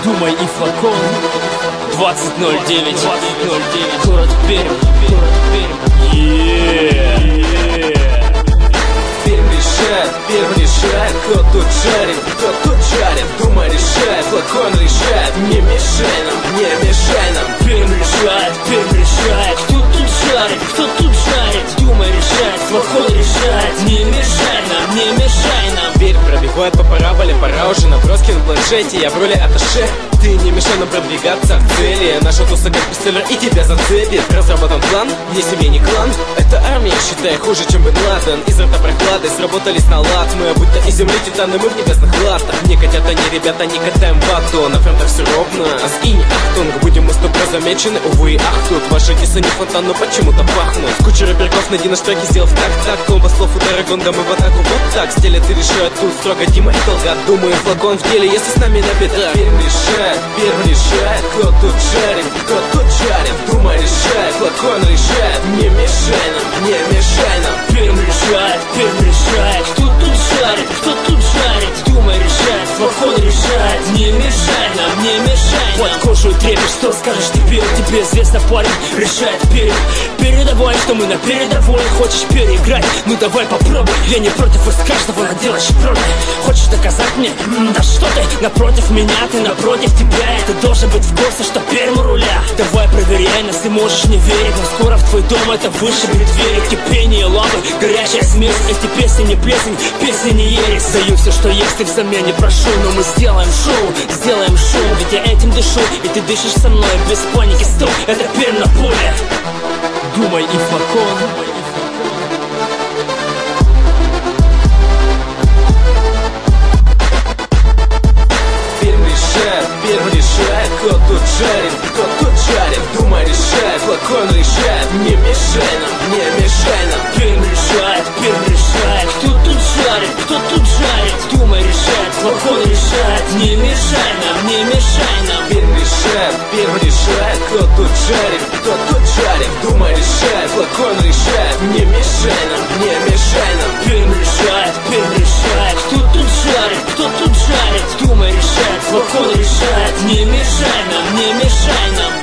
Думай и флакон. 2009, город Пермь. Пермь решает, кто тут жарит, Думай решает, флакон решает, не мешай нам, Пермь решает, кто тут жарит, Думай решает, флакон решает, не мешай нам. Пермь пробегает по параболе, пора уже наброски на планшете, я в роли атташе. Ты не мешай нам продвигаться к цели. Наша туса как бестселлер и тебя зацепит. Разработан план, не семья, не клан. Это армия, считай, хуже, чем Бен Ладен. Из рта прохлады сработались на лад. Мы будто из земли титаны, мы в небесных ластах. Не котят они, ребята, не катаем вату. На фронтах все ровно, скинь ахтунг. Будем мы с тобой замечены, увы и ах. Тут ваши дисы не фонтан, но почему-то пахнут. Куча рэперков, найди наш треки, сделав так. Комбо слов, удара, гонда, мы в атаку. Вот так, стиля ты решает, тут строго Дима и Толгат. Думаю, флакон в деле, если с нами на бедрах. Пермь решает, кто тут жарит, Думай решает, флакон решает, не мешай нам, Пермь решает, кто тут жарит, Думай решает, флакон решает, не мешай нам. Под кожу трепишь, что скажешь теперь? Тебе известно, парень решает Пермь. Передавай, что мы на передовой. Хочешь переиграть? Ну давай попробуй. Я не против из каждого надела шифроны. Хочешь доказать мне? Да что ты? Напротив меня, ты напротив тебя. Это должен быть в курсе, что Пермь у руля. Давай проверяй нас, ты можешь не верить, но скоро в твой дом это вышибет двери. Кипение лавы, горячая смесь. Эти песни не плесень, песни не ересь. Даю все, что есть, и взамен не прошу. Но мы сделаем шоу, ведь я этим дышу. И ты дышишь со мной без паники, стоп. Это Пермь на поле. Думай и флакон. Пермь решает, кто тут жарит, Думай решает, флакон решает, не мешай нам, Пермь решает, кто тут жарит, Думай решает, флакон решает, не мешай нам, Пермь решает, кто тут жарит, Думай решает, флакон решает, не мешай нам, Пермь решает, кто тут жарит, Думай решает, флакон решает, не мешай нам.